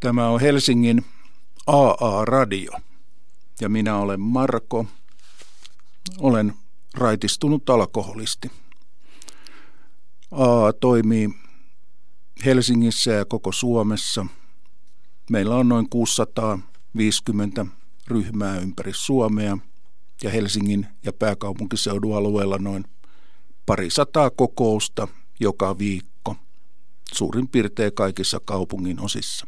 Tämä on Helsingin AA-radio ja minä olen Marko. Olen raitistunut alkoholisti. AA toimii Helsingissä ja koko Suomessa. Meillä on noin 650 ryhmää ympäri Suomea ja Helsingin ja pääkaupunkiseudun alueella noin 200 kokousta joka viikko, suurin piirtein kaikissa kaupungin osissa.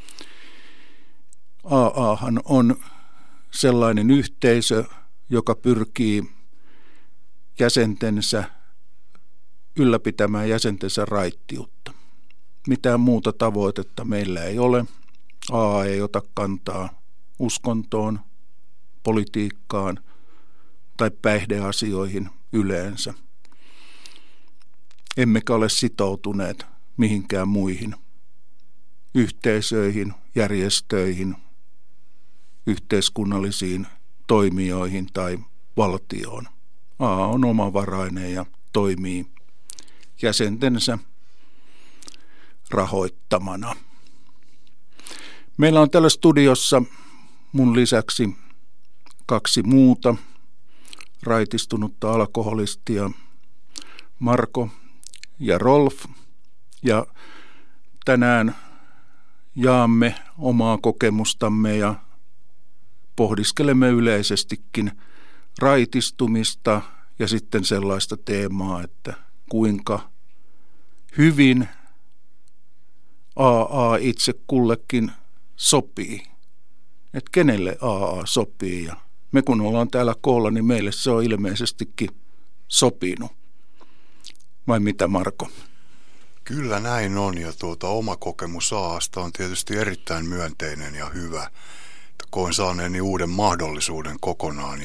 AAhan on sellainen yhteisö, joka pyrkii jäsentensä ylläpitämään jäsentensä raittiutta. Mitään muuta tavoitetta meillä ei ole. AA ei ota kantaa uskontoon, politiikkaan tai päihdeasioihin yleensä. Emmekä ole sitoutuneet mihinkään muihin yhteisöihin, järjestöihin, yhteiskunnallisiin toimijoihin tai valtioon. AA on omavarainen ja toimii jäsentensä rahoittamana. Meillä on täällä studiossa mun lisäksi 2 muuta raitistunutta alkoholistia, Marko ja Rolf. Ja tänään jaamme omaa kokemustamme ja pohdiskelemme yleisestikin raitistumista ja sitten sellaista teemaa, että kuinka hyvin AA itse kullekin sopii. Että kenelle AA sopii. Ja me kun ollaan täällä koolla, niin meille se on ilmeisestikin sopinut. Vai mitä, Marko? Kyllä näin on, ja oma kokemus AA:sta on tietysti erittäin myönteinen ja hyvä. Koen saaneeni uuden mahdollisuuden kokonaan.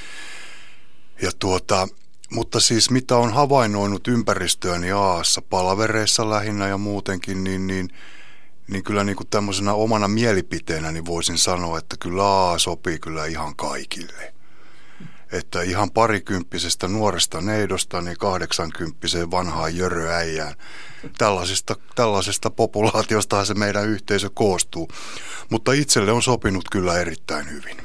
Mutta siis mitä on havainnoinut ympäristöäni AA:ssa palavereissa lähinnä ja muutenkin, niin kyllä niin kuin tämmöisenä omana mielipiteenä niin voisin sanoa, että kyllä AA sopii kyllä ihan kaikille. Että ihan parikymppisestä nuoresta neidosta niin 80-vuotiaaseen vanhaan jöröäijään. Tällaisesta populaatiostahan se meidän yhteisö koostuu. Mutta itselle on sopinut kyllä erittäin hyvin.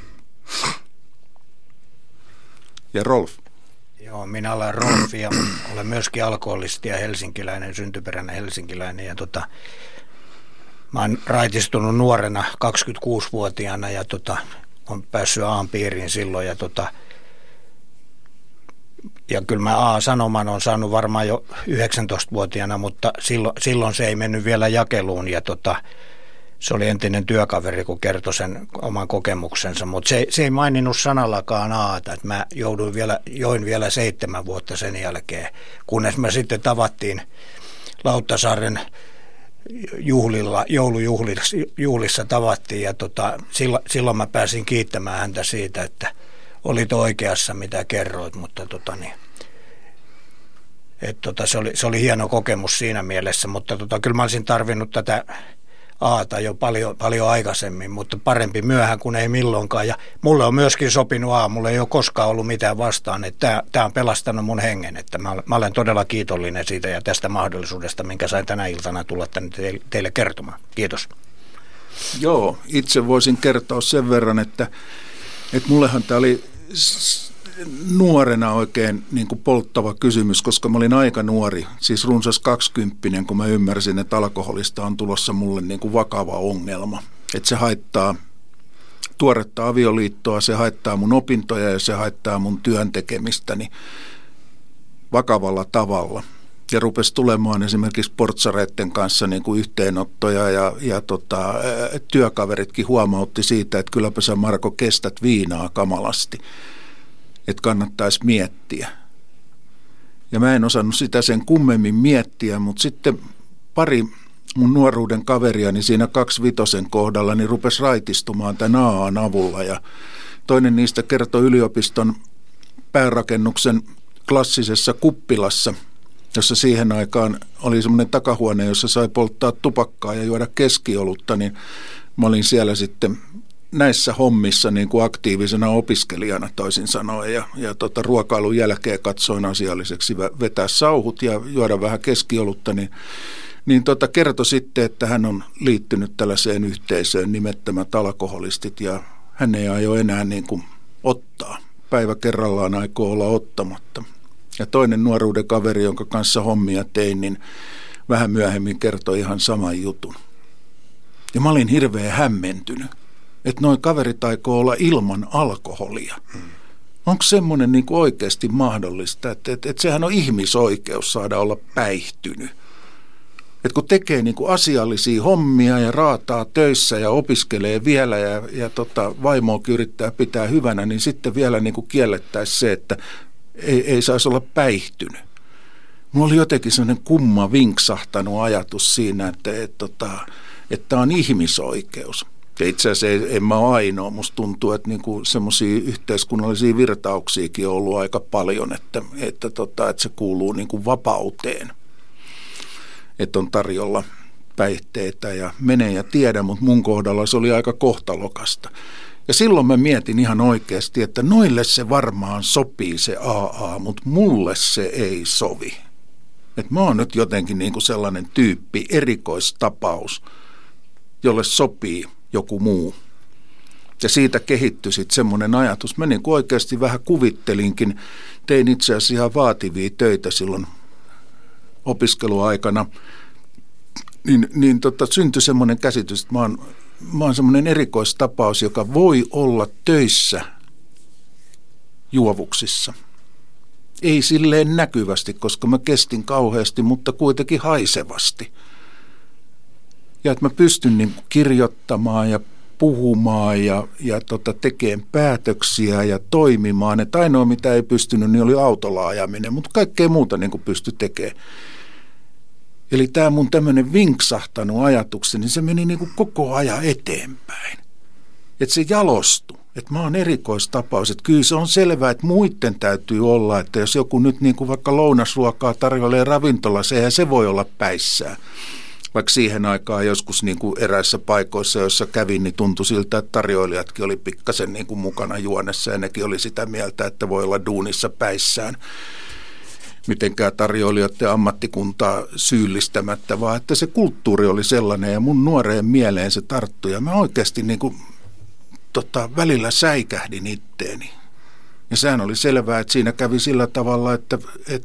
Ja Rolf? Joo, minä olen Rolf ja olen myöskin alkoholisti ja helsinkiläinen, syntyperäinen helsinkiläinen. Ja mä oon raitistunut nuorena 26-vuotiaana ja on päässyt AA:n piiriin silloin. Ja kyllä mä A-sanoman on saanut varmaan jo 19-vuotiaana, mutta silloin se ei mennyt vielä jakeluun. Ja se oli entinen työkaveri, kun kertoi sen oman kokemuksensa, mutta se ei maininnut sanallakaan Aata, että mä join vielä 7 vuotta sen jälkeen, kunnes me sitten tavattiin Lauttasaaren joulujuhlissa tavattiin ja silloin mä pääsin kiittämään häntä siitä, että olit oikeassa mitä kerroit, mutta se oli hieno kokemus siinä mielessä, mutta kyllä mä olisin tarvinnut tätä Aata jo paljon aikaisemmin, mutta parempi myöhään kuin ei milloinkaan. Ja mulle on myöskin sopinut mulle ei ole koskaan ollut mitään vastaan, että tämä on pelastanut mun hengen, että mä olen todella kiitollinen siitä ja tästä mahdollisuudesta, minkä sain tänä iltana tulla tänne teille kertomaan. Kiitos. Joo, itse voisin kertoa sen verran, että mullehan tämä oli nuorena oikein niin kuin polttava kysymys, koska mä olin aika nuori, siis runsas 20, kun mä ymmärsin, että alkoholista on tulossa mulle niin kuin vakava ongelma. Että se haittaa tuoretta avioliittoa, se haittaa mun opintoja ja se haittaa mun työn tekemistäni vakavalla tavalla. Ja rupesi tulemaan esimerkiksi portsareiden kanssa niin kuin yhteenottoja ja työkaveritkin huomautti siitä, että kylläpä sä Marko kestät viinaa kamalasti. Että kannattaisi miettiä. Ja mä en osannut sitä sen kummemmin miettiä, mutta sitten pari mun nuoruuden kaveriani siinä 25 kohdalla niin rupesi raitistumaan tämän AA:n avulla. Ja toinen niistä kertoi yliopiston päärakennuksen klassisessa kuppilassa, jossa siihen aikaan oli semmoinen takahuone, jossa sai polttaa tupakkaa ja juoda keskiolutta, niin mä olin siellä sitten näissä hommissa niin kuin aktiivisena opiskelijana toisin sanoen ja ruokailun jälkeen katsoin asialliseksi vetää sauhut ja juoda vähän keskiolutta, niin Niin kertoi sitten, että hän on liittynyt tällaiseen yhteisöön nimettömät alkoholistit ja hän ei aio enää niin kuin ottaa. Päivä kerrallaan aikoo olla ottamatta. Ja toinen nuoruuden kaveri, jonka kanssa hommia tein, niin vähän myöhemmin kertoi ihan saman jutun. Ja mä olin hirveän hämmentynyt, että noi kaverit aikoo olla ilman alkoholia. Onko semmoinen niin kuin oikeasti mahdollista, että sehän on ihmisoikeus saada olla päihtynyt? Että kun tekee niin kuin asiallisia hommia ja raataa töissä ja opiskelee vielä ja vaimoakin yrittää pitää hyvänä, niin sitten vielä niin kuin kiellettäisiin se, että ei saisi olla päihtynyt. Mulla oli jotenkin sellainen kumma vinksahtanut ajatus siinä, että on ihmisoikeus. Ja itse asiassa en mä ole ainoa. Musta tuntuu, että niinku semmoisia yhteiskunnallisia virtauksiakin on ollut aika paljon, että se kuuluu niinku vapauteen. Että on tarjolla päihteitä ja mene ja tiedä, mutta mun kohdalla se oli aika kohtalokasta. Ja silloin mä mietin ihan oikeasti, että noille se varmaan sopii se AA, mutta mulle se ei sovi. Että mä oon nyt jotenkin niinku sellainen tyyppi, erikoistapaus, jolle sopii joku muu. Ja siitä kehittyi sitten semmoinen ajatus. Mä niin kuin oikeasti vähän kuvittelinkin, tein itse asiassa ihan vaativia töitä silloin opiskeluaikana, niin syntyi semmoinen käsitys, että mä oon semmoinen erikoistapaus, joka voi olla töissä juovuksissa. Ei silleen näkyvästi, koska mä kestin kauheasti, mutta kuitenkin haisevasti. Ja että mä pystyn niin kirjoittamaan ja puhumaan ja tekemään päätöksiä ja toimimaan. Että ainoa mitä ei pystynyt, niin oli autolla ajaminen, mutta kaikkea muuta niin pystyi tekemään. Eli tämä mun tämmöinen vinksahtanut ajatukseni, niin se meni niin kuin koko ajan eteenpäin. Että se jalostui. Että mä oon erikoistapaus. Että kyllä se on selvää, että muiden täytyy olla, että jos joku nyt niin kuin vaikka lounasruokaa tarjoilee ravintolassa, eihän se voi olla päissään. Vaikka siihen aikaan joskus niin kuin eräissä paikoissa, joissa kävin, niin tuntui siltä, että tarjoilijatkin oli pikkasen niin kuin mukana juonessa ja nekin oli sitä mieltä, että voi olla duunissa päissään. Mitenkään tarjoilijoiden ammattikuntaa syyllistämättä, vaan että se kulttuuri oli sellainen ja mun nuoreen mieleen se tarttui. Ja mä oikeasti niin kuin, välillä säikähdin itteeni. Ja sehän oli selvää, että siinä kävi sillä tavalla, että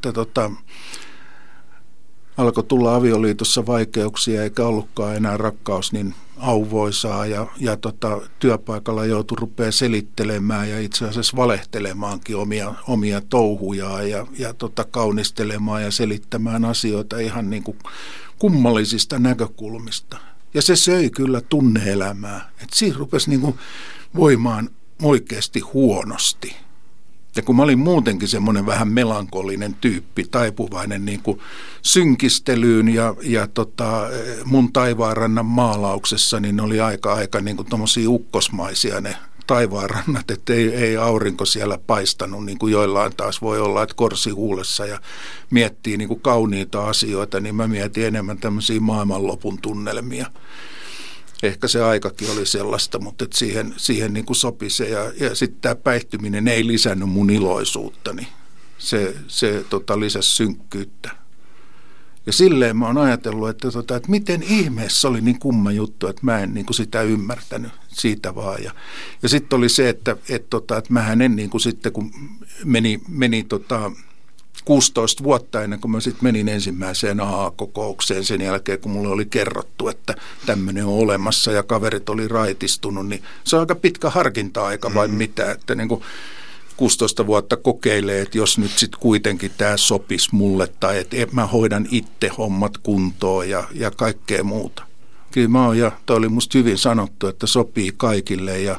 alkoi tulla avioliitossa vaikeuksia eikä ollutkaan enää rakkaus niin auvoisaa ja työpaikalla joutui rupeaa selittelemään ja itse asiassa valehtelemaankin omia toujujaan ja kaunistelemaan ja selittämään asioita ihan niin kuin kummallisista näkökulmista. Ja se söi kyllä tunne-elämää, että siinä rupesi niin kuin voimaan oikeasti huonosti. Ja kun mä olin muutenkin semmoinen vähän melankolinen tyyppi, taipuvainen niin kuin synkistelyyn ja mun taivaanrannan maalauksessa, niin oli aika niin kuin tommosia ukkosmaisia ne taivaanrannat, että ei aurinko siellä paistanut, niin kuin joillain taas voi olla, että korsi huulessa ja miettii niin kuin kauniita asioita, niin mä mietin enemmän tämmöisiä maailmanlopun tunnelmia. Ehkä se aikakin oli sellaista, mutta että siihen niin kuin sopi se. Ja sitten tämä päihtyminen ei lisännyt mun iloisuuttani. Se lisäsi synkkyyttä. Ja silleen mä oon ajatellut, että miten ihmeessä oli niin kumma juttu, että mä en niin kuin sitä ymmärtänyt siitä vaan. Ja sitten oli se, että mähän en niin kuin sitten, kun meni 16 vuotta ennen kuin mä sitten menin ensimmäiseen AA-kokoukseen sen jälkeen, kun mulle oli kerrottu, että tämmöinen on olemassa ja kaverit oli raitistunut, niin se on aika pitkä harkinta-aika vai mitä, että niin kuin 16 vuotta kokeilee, että jos nyt sitten kuitenkin tämä sopisi mulle tai että mä hoidan itse hommat kuntoon ja kaikkea muuta. Kyllä mä oon, ja toi oli musta hyvin sanottu, että sopii kaikille ja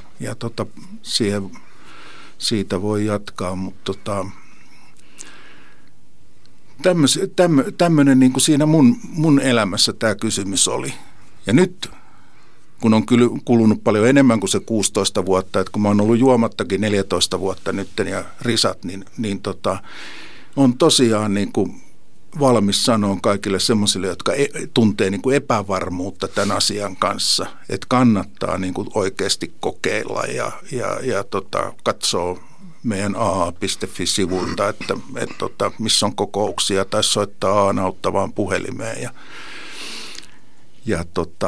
siitä voi jatkaa, mutta tämmöinen niin kuin siinä mun elämässä tämä kysymys oli. Ja nyt, kun on kyllä kulunut paljon enemmän kuin se 16 vuotta, että kun mä oon ollut juomattakin 14 vuotta nyt ja risat, niin on tosiaan niin kuin valmis sanoa kaikille semmoisille, jotka tuntee niin kuin epävarmuutta tämän asian kanssa, että kannattaa niin kuin oikeasti kokeilla ja katsoa meidän aa.fi-sivulta, että missä on kokouksia tai soittaa Aan auttavaan puhelimeen ja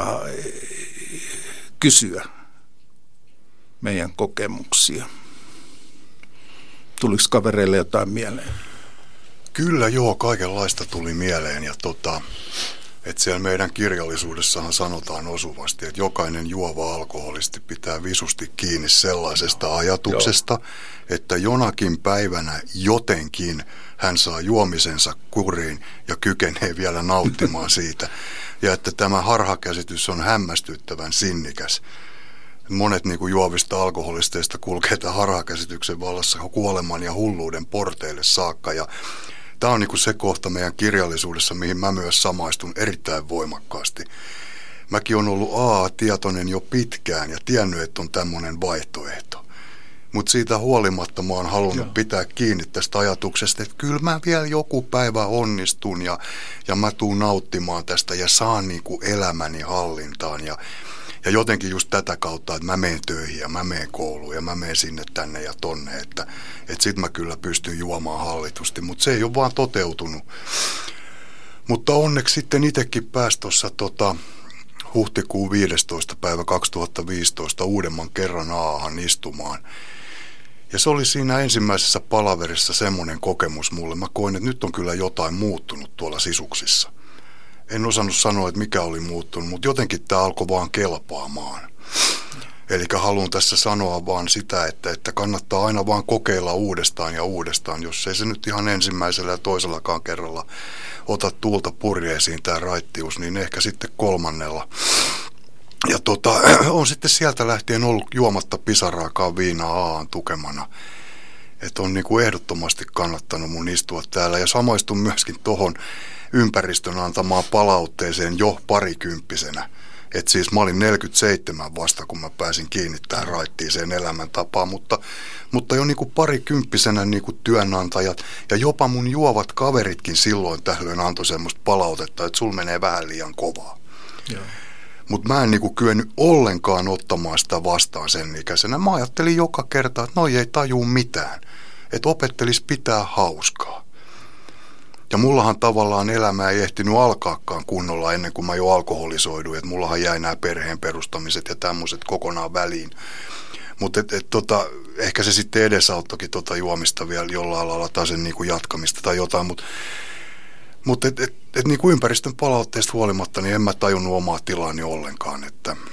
kysyä meidän kokemuksia. Tuliko kavereille jotain mieleen? Kyllä joo, kaikenlaista tuli mieleen ja että siellä meidän kirjallisuudessahan sanotaan osuvasti, että jokainen juova alkoholisti pitää visusti kiinni sellaisesta ajatuksesta, että jonakin päivänä jotenkin hän saa juomisensa kuriin ja kykenee vielä nauttimaan siitä. Ja että tämä harhakäsitys on hämmästyttävän sinnikäs. Monet niin kuin juovista alkoholisteista kulkee tämän harhakäsityksen vallassa kuoleman ja hulluuden porteille saakka. Ja tämä on niin kuin se kohta meidän kirjallisuudessa, mihin mä myös samaistun erittäin voimakkaasti. Mäkin on ollut tietoinen jo pitkään ja tiennyt, että on tämmöinen vaihtoehto. Mutta siitä huolimatta mä oon halunnut pitää kiinni tästä ajatuksesta, että kyllä mä vielä joku päivä onnistun ja mä tuun nauttimaan tästä ja saan niin kuin elämäni hallintaan. Ja jotenkin just tätä kautta, että mä menen töihin ja mä menen kouluun ja mä menen sinne tänne ja tonne, että sit mä kyllä pystyn juomaan hallitusti, mutta se ei ole vaan toteutunut. Mutta onneksi sitten itsekin pääsi tuossa huhtikuun 15. päivä 2015 uudemman kerran Aahan istumaan. Ja se oli siinä ensimmäisessä palaverissa semmoinen kokemus mulle. Mä koin, että nyt on kyllä jotain muuttunut tuolla sisuksissa. En osannut sanoa, että mikä oli muuttunut, mutta jotenkin tämä alkoi vaan kelpaamaan. Eli haluan tässä sanoa vaan sitä, että kannattaa aina vaan kokeilla uudestaan ja uudestaan, jos ei se nyt ihan ensimmäisellä ja toisellakaan kerralla ota tuulta purjeisiin tämä raittius, niin ehkä sitten kolmannella. Ja on sitten sieltä lähtien ollut juomatta pisaraakaan viinaa Aaan tukemana. Että on niin kuin ehdottomasti kannattanut mun istua täällä ja samaistun myöskin tohon ympäristön antamaan palautteeseen jo parikymppisenä. Että siis mä olin 47 vasta, kun mä pääsin kiinni tähän raittiiseen elämäntapaan, mutta jo niin kuin parikymppisenä niin kuin työnantajat ja jopa mun juovat kaveritkin silloin tällöin antoi semmoista palautetta, että sul menee vähän liian kovaa. Mutta mä en niin kuin kyennyt ollenkaan ottamaan sitä vastaan sen ikäisenä. Mä ajattelin joka kerta, että noi ei tajuu mitään, että opettelis pitää hauskaa. Ja mullahan tavallaan elämä ei ehtinyt alkaakaan kunnolla ennen kuin mä jo alkoholisoiduin, että mullahan jäi nämä perheen perustamiset ja tämmöiset kokonaan väliin. Mutta ehkä se sitten edesauttokin juomista vielä jollain lailla tai sen niinku jatkamista tai jotain, mutta niinku ympäristön palautteesta huolimatta, niin en mä tajunnut omaa tilaani ollenkaan.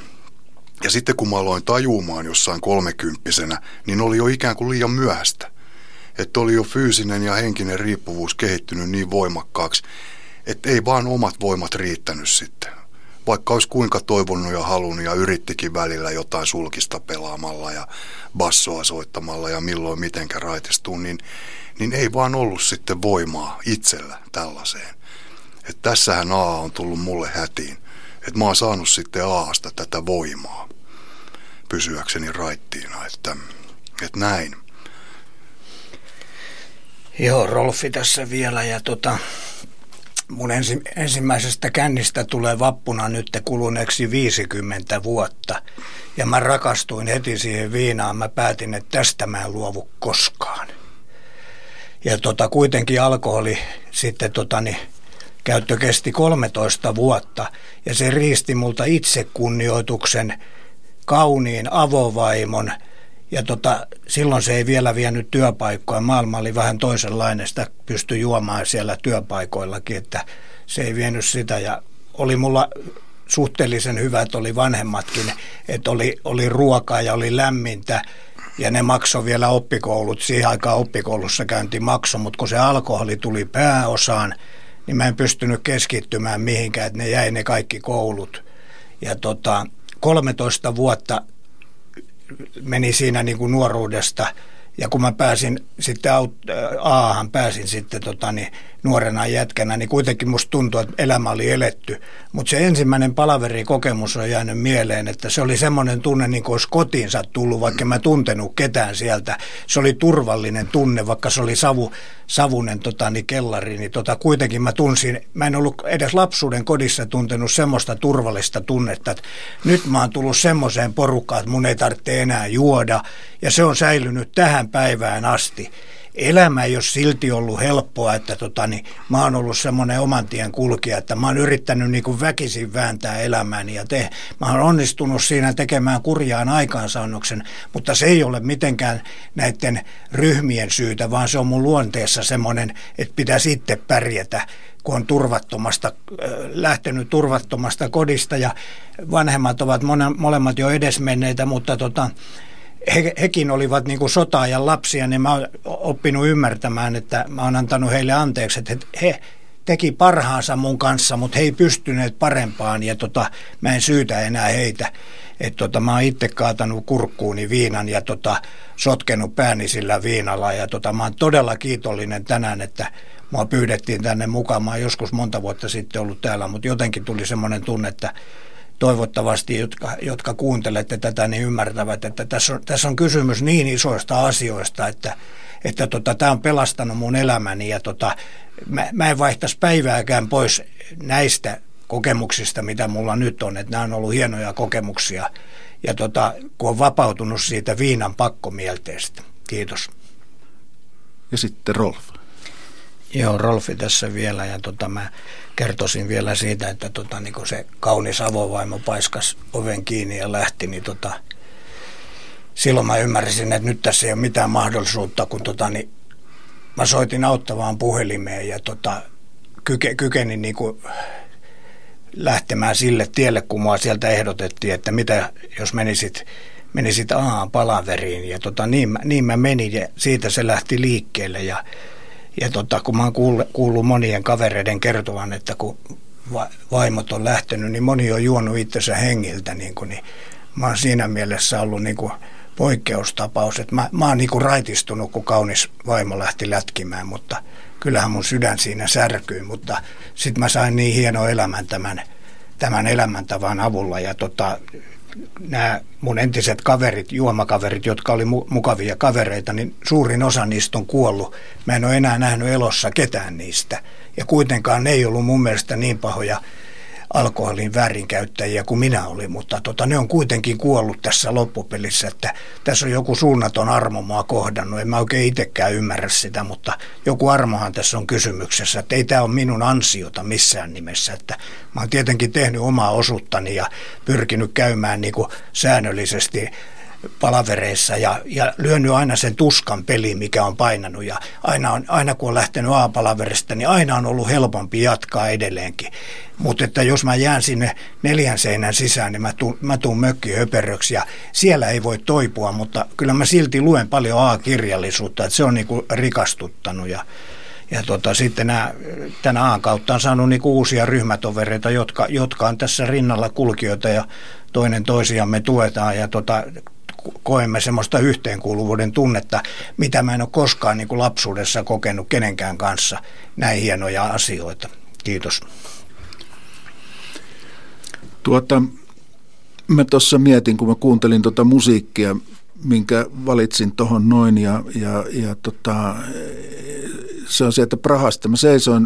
Ja sitten kun mä aloin tajumaan jossain 30-vuotiaana, niin oli jo ikään kuin liian myöhäistä. Että oli jo fyysinen ja henkinen riippuvuus kehittynyt niin voimakkaaksi, että ei vaan omat voimat riittänyt sitten. Vaikka olisi kuinka toivonut ja halunnut ja yrittikin välillä jotain sulkista pelaamalla ja bassoa soittamalla ja milloin mitenkä raitistuu, niin ei vaan ollut sitten voimaa itsellä tällaiseen. Että tässähän Aa on tullut mulle hätiin, että mä oon saanut sitten Aasta tätä voimaa pysyäkseni raittiina, että näin. Joo, Rolfi tässä vielä ja mun ensimmäisestä kännistä tulee vappuna nyt kuluneeksi 50 vuotta ja mä rakastuin heti siihen viinaan. Mä päätin, että tästä mä en luovu koskaan. Ja kuitenkin alkoholi sitten käyttö kesti 13 vuotta ja se riisti multa itsekunnioituksen, kauniin avovaimon. Ja silloin se ei vielä vienyt työpaikkoja. Maailma oli vähän toisenlainen, sitä pystyi juomaan siellä työpaikoillakin, että se ei vienyt sitä. Ja oli mulla suhteellisen hyvät, oli vanhemmatkin, että oli ruokaa ja oli lämmintä. Ja ne maksoi vielä oppikoulut. Siihen aikaan oppikoulussa käynti maksoi, mutta kun se alkoholi tuli pääosaan, niin mä en pystynyt keskittymään mihinkään, että ne jäi ne kaikki koulut. Ja 13 vuotta meni siinä niin kuin nuoruudesta ja kun mä pääsin sitten Aahan pääsin sitten nuorena jätkänä, niin kuitenkin musta tuntui, että elämä oli eletty. Mutta se ensimmäinen palaverikokemus on jäänyt mieleen, että se oli semmoinen tunne, niin kuin olisi kotiinsa tullut, vaikka mä tuntenut ketään sieltä. Se oli turvallinen tunne, vaikka se oli savunen kellari, niin kuitenkin mä tunsin, mä en ollut edes lapsuuden kodissa tuntenut semmoista turvallista tunnetta, että nyt mä oon tullut semmoiseen porukkaan, että mun ei tarvitse enää juoda, ja se on säilynyt tähän päivään asti. elämä ei ole silti ollut helppoa, että mä oon ollut semmoinen oman tien kulkija, että mä oon yrittänyt niin kuin väkisin vääntää elämääni ja mä oon onnistunut siinä tekemään kurjaan aikaansaannoksen, mutta se ei ole mitenkään näiden ryhmien syytä, vaan se on mun luonteessa semmoinen, että pitäisi itse pärjätä, kun on lähtenyt turvattomasta kodista ja vanhemmat ovat molemmat jo edesmenneitä, mutta hekin olivat niin kuin sota-ajan lapsia, niin mä oon oppinut ymmärtämään, että mä oon antanut heille anteeksi, että he teki parhaansa mun kanssa, mutta he ei pystyneet parempaan ja mä en syytä enää heitä. Että mä oon itse kaatanut kurkkuuni viinan ja sotkenut pääni sillä viinalla ja mä oon todella kiitollinen tänään, että mua pyydettiin tänne mukaan. Mä oon joskus monta vuotta sitten ollut täällä, mutta jotenkin tuli semmoinen tunne, että toivottavasti, jotka kuuntelette tätä, niin ymmärtävät, että tässä on kysymys niin isoista asioista, että tämä on pelastanut mun elämäni ja mä en vaihtaisi päivääkään pois näistä kokemuksista, mitä mulla nyt on, että nämä on ollut hienoja kokemuksia ja kun on vapautunut siitä viinan pakkomielteestä. Kiitos. Ja sitten Rolf. Joo, Rolfi tässä vielä ja mä kertoisin vielä siitä, että niin kun se kaunis avovaimo paiskas oven kiinni ja lähti, niin silloin mä ymmärsin, että nyt tässä ei ole mitään mahdollisuutta, kun niin mä soitin auttavaan puhelimeen ja kykenin niin kuin lähtemään sille tielle, kun mua sieltä ehdotettiin, että mitä jos menisit palaveriin ja niin mä menin ja siitä se lähti liikkeelle ja kun mä oon kuullut monien kavereiden kertovan, että kun vaimot on lähtenyt, niin moni on juonut itsensä hengiltä, niin mä oon siinä mielessä ollut niin kuin poikkeustapaus, että mä oon niin kuin raitistunut, kun kaunis vaimo lähti lätkimään, mutta kyllähän mun sydän siinä särkyi, mutta sit mä sain niin hieno elämän tämän elämäntavan avulla ja nämä mun entiset kaverit, juomakaverit, jotka oli mukavia kavereita, niin suurin osa niistä on kuollut. Mä en ole enää nähnyt elossa ketään niistä. Ja kuitenkaan ne ei ollut mun mielestä niin pahoja alkoholin väärinkäyttäjiä kuin minä olin, mutta ne on kuitenkin kuollut tässä loppupelissä, että tässä on joku suunnaton armo mua kohdannut. En mä oikein itsekään ymmärrä sitä, mutta joku armohan tässä on kysymyksessä, että ei tämä ole minun ansiota missään nimessä, että mä oon tietenkin tehnyt omaa osuuttani ja pyrkinyt käymään niin kuin säännöllisesti palavereissa ja lyönyt aina sen tuskan peliin, mikä on painanut ja aina kun on lähtenyt A-palaverista, niin aina on ollut helpompi jatkaa edelleenkin. Mutta että jos mä jään sinne 4 seinän sisään, niin mä tuun mökkihöperöksi ja siellä ei voi toipua, mutta kyllä mä silti luen paljon A-kirjallisuutta, että se on niinku rikastuttanut ja sitten tänä A:n kautta on saanut niinku uusia ryhmätovereita, jotka on tässä rinnalla kulkijoita ja toinen toisiamme tuetaan ja koemme semmoista yhteenkuuluvuuden tunnetta, mitä mä en ole koskaan niin kuin lapsuudessa kokenut kenenkään kanssa, näin hienoja asioita. Kiitos. Mä tuossa mietin, kun mä kuuntelin musiikkia, minkä valitsin tuohon noin ja se on se, että Prahasta mä seisoin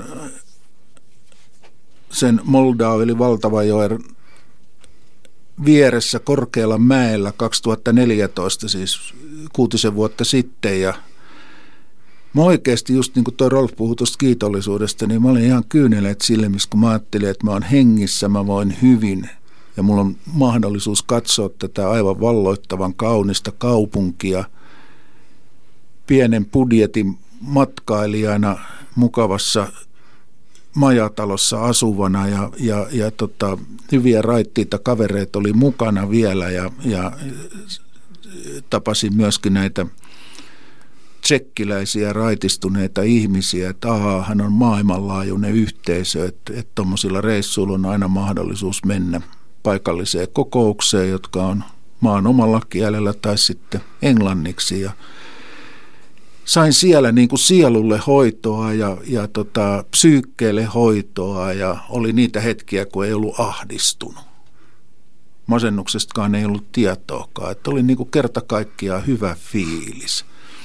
sen Moldau eli Valtavajoen vieressä korkealla mäellä 2014, siis 6 vuotta sitten ja mä oikeasti just niin kuin toi Rolf puhui tuosta kiitollisuudesta, niin mä olin ihan kyyneleet silmissä, kun mä ajattelin, että mä oon hengissä, mä voin hyvin ja mulla on mahdollisuus katsoa tätä aivan valloittavan kaunista kaupunkia pienen budjetin matkailijana mukavassa majatalossa asuvana ja hyviä raittiita kavereita oli mukana vielä ja tapasin myöskin näitä tsekkiläisiä raitistuneita ihmisiä, että hän on maailmanlaajuinen yhteisö, että tuommoisilla reissuilla on aina mahdollisuus mennä paikalliseen kokoukseen, jotka on maan omalla kielellä tai sitten englanniksi ja sain siellä niin kuin sielulle hoitoa ja psyykkeelle hoitoa ja oli niitä hetkiä, kun ei ollut ahdistunut. Masennuksestakaan ei ollut tietoakaan, että oli niin kuin kerta kaikkiaan hyvä fiilis.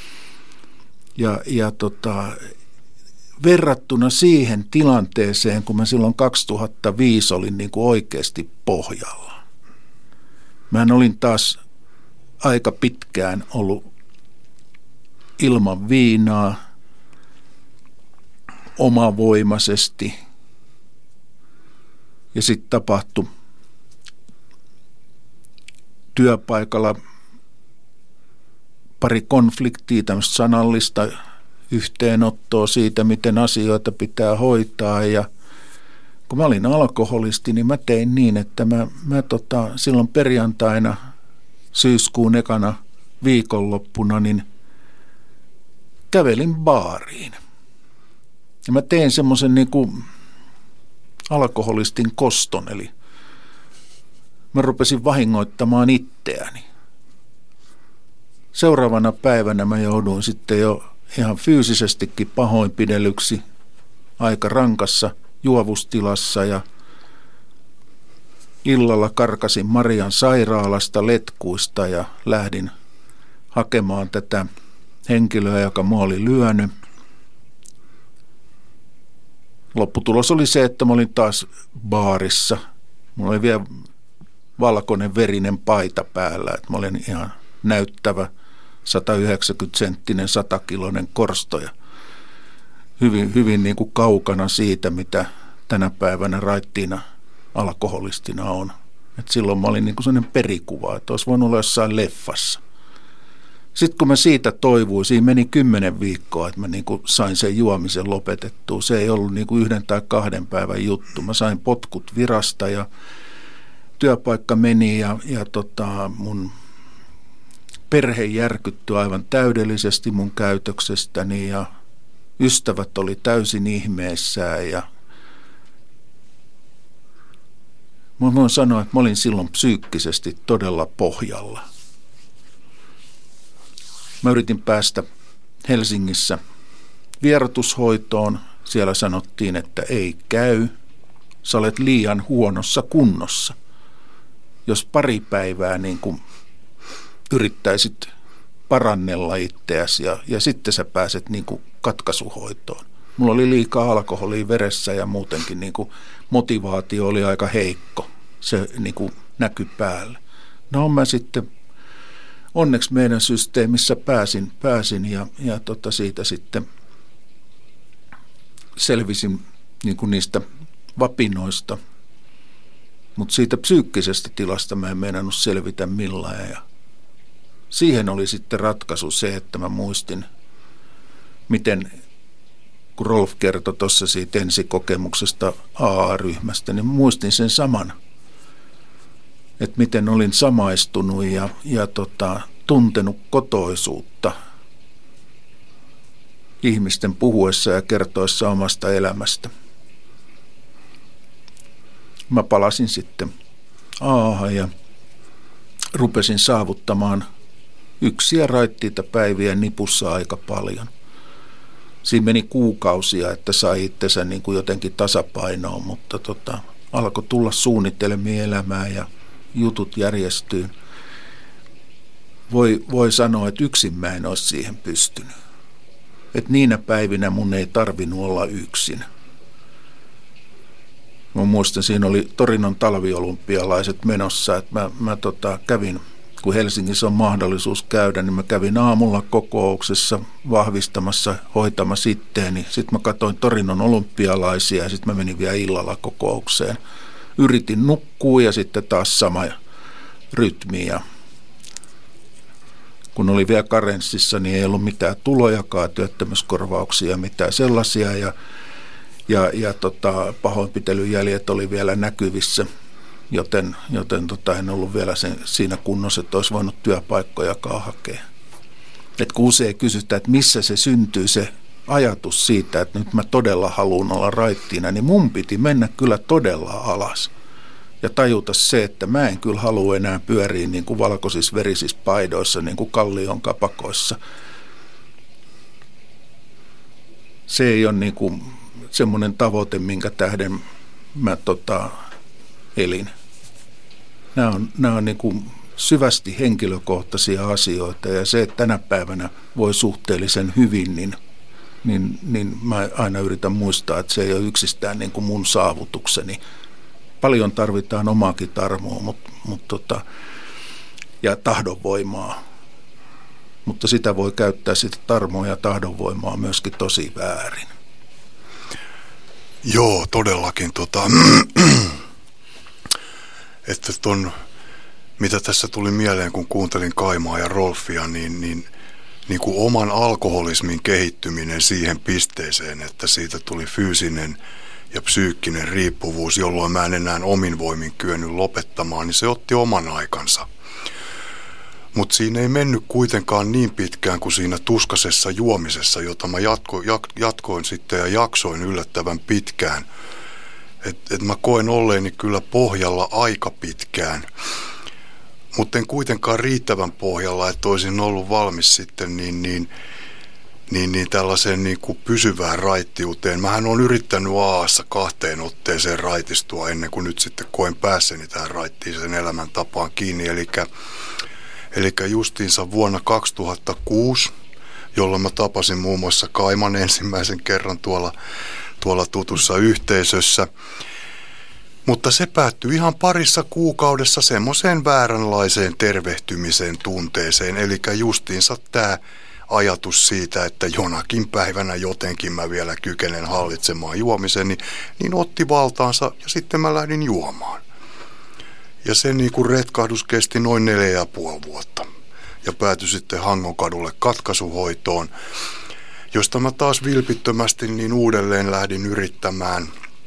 Ja verrattuna siihen tilanteeseen, kun mä silloin 2005 olin niin kuin oikeasti pohjalla. Mä olin taas aika pitkään ollut ilman viinaa, omavoimaisesti. Ja sitten tapahtui työpaikalla pari konfliktia, tämmöistä sanallista yhteenottoa siitä, miten asioita pitää hoitaa. Ja kun mä olin alkoholisti, niin mä tein niin, että mä silloin perjantaina syyskuun ekana viikonloppuna niin kävelin baariin. Ja mä tein semmoisen niin kuin alkoholistin koston, eli mä rupesin vahingoittamaan itseäni. Seuraavana päivänä mä jouduin sitten jo ihan fyysisestikin pahoinpidellyksi aika rankassa juovustilassa ja illalla karkasin Marian sairaalasta letkuista ja lähdin hakemaan tätä henkilöä, joka mua oli lyönyt. Lopputulos oli se, että mä olin taas baarissa. Mulla oli vielä valkoinen verinen paita päällä, että mä olin ihan näyttävä 190-senttinen 100-kiloinen korstoja. Hyvin niin kuin kaukana siitä, mitä tänä päivänä raittiina alkoholistina on. Et silloin mä olin niin kuin sellainen perikuva, että olisi voinut olla jossain leffassa. Sitten kun mä siitä toivuin, siinä meni 10 viikkoa, että mä niin kuin sain sen juomisen lopetettua. Se ei ollut niin kuin 1 tai 2 päivän juttu. Mä sain potkut virasta ja työpaikka meni ja mun perhe järkyttyi aivan täydellisesti mun käytöksestäni ja ystävät oli täysin ihmeessään ja mä voin sanoa, että mä olin silloin psyykkisesti todella pohjalla. Mä yritin päästä Helsingissä vierotushoitoon. Siellä sanottiin, että ei käy. Sä olet liian huonossa kunnossa. Jos pari päivää niin kuin yrittäisit parannella itseäsi ja sitten sä pääset niin kuin katkaisuhoitoon. Mulla oli liikaa alkoholia veressä ja muutenkin niin kuin motivaatio oli aika heikko. Se niin kuin näkyi päälle. No mä sitten onneksi meidän systeemissä pääsin ja siitä sitten selvisin niin kuin niistä vapinoista. Mutta siitä psyykkisestä tilasta mä en meinannut selvitä millään. Ja siihen oli sitten ratkaisu se, että mä muistin, miten, kun Rolf kertoi tuossa siitä ensikokemuksesta AA-ryhmästä, niin muistin sen saman. Että miten olin samaistunut ja tuntenut kotoisuutta ihmisten puhuessa ja kertoessa omasta elämästä. Mä palasin sitten AAhan ja rupesin saavuttamaan yksiä raittiita päiviä nipussa aika paljon. Siinä meni kuukausia, että sai itsensä niin kuin jotenkin tasapainoon, mutta alkoi tulla suunnitelmia elämään ja jutut järjestyy. Voi sanoa, että yksin mä en olisi siihen pystynyt. Että niinä päivinä mun ei tarvinnut olla yksin. Mä muistan, siinä oli Torinon talviolympialaiset menossa, että mä kävin, kun Helsingissä on mahdollisuus käydä, niin mä kävin aamulla kokouksessa vahvistamassa, hoitamassa itteeni. Sitten mä katsoin Torinon olympialaisia ja sitten mä menin vielä illalla kokoukseen. Yritin nukkua ja sitten taas sama rytmi. Ja kun oli vielä karenssissa, niin ei ollut mitään tulojakaan, työttömyyskorvauksia, mitään sellaisia. Ja pahoinpitelyjäljet oli vielä näkyvissä, joten en ollut vielä siinä kunnossa, että olisi voinut työpaikkojakaan hakea. Et kun usein kysytään, että missä se syntyy se ajatus siitä, että nyt mä todella haluan olla raittiina, niin mun piti mennä kyllä todella alas. Ja tajuta se, että mä en kyllä halua enää pyöriä niin kuin valkoisissa verisissä paidoissa, niin kuin kallion kapakoissa. Se ei ole niin kuin semmoinen tavoite, minkä tähden mä elin. Nämä on niin kuin syvästi henkilökohtaisia asioita ja se, että tänä päivänä voi suhteellisen hyvin, niin mä aina yritän muistaa, että se ei ole yksistään niin kuin mun saavutukseni. Paljon tarvitaan omaakin tarmoa ja tahdonvoimaa. mutta sitä voi käyttää sitä tarmoa ja tahdonvoimaa myöskin tosi väärin. Joo, todellakin. Että mitä tässä tuli mieleen, kun kuuntelin Kaimaa ja Rolfia, niin kuin oman alkoholismin kehittyminen siihen pisteeseen, että siitä tuli fyysinen ja psyykkinen riippuvuus, jolloin mä en enää omin voimin kyennyt lopettamaan, niin se otti oman aikansa. Mutta siinä ei mennyt kuitenkaan niin pitkään kuin siinä tuskasessa juomisessa, jota mä jatkoin sitten ja jaksoin yllättävän pitkään. Et mä koen olleeni kyllä pohjalla aika pitkään, mutta en kuitenkaan riittävän pohjalla, että olisin ollut valmis sitten niin tällaiseen niin kuin pysyvään raittiuteen. Mähän olen yrittänyt Aassa 2 otteeseen raitistua ennen kuin nyt sitten koen päässäni tähän raittiiseen elämäntapaan kiinni. Eli justiinsa vuonna 2006, jolloin mä tapasin muun muassa Kaiman ensimmäisen kerran tuolla tutussa yhteisössä. Mutta se päättyi ihan parissa kuukaudessa semmoiseen vääränlaiseen tervehtymisen tunteeseen. Eli justiinsa tämä ajatus siitä, että jonakin päivänä jotenkin mä vielä kykenen hallitsemaan juomiseni, niin otti valtaansa ja sitten mä lähdin juomaan. Ja se niin kuin retkahdus kesti noin 4,5 vuotta ja päätyi sitten Hangonkadulle katkaisuhoitoon, josta mä taas vilpittömästi niin uudelleen lähdin yrittämään.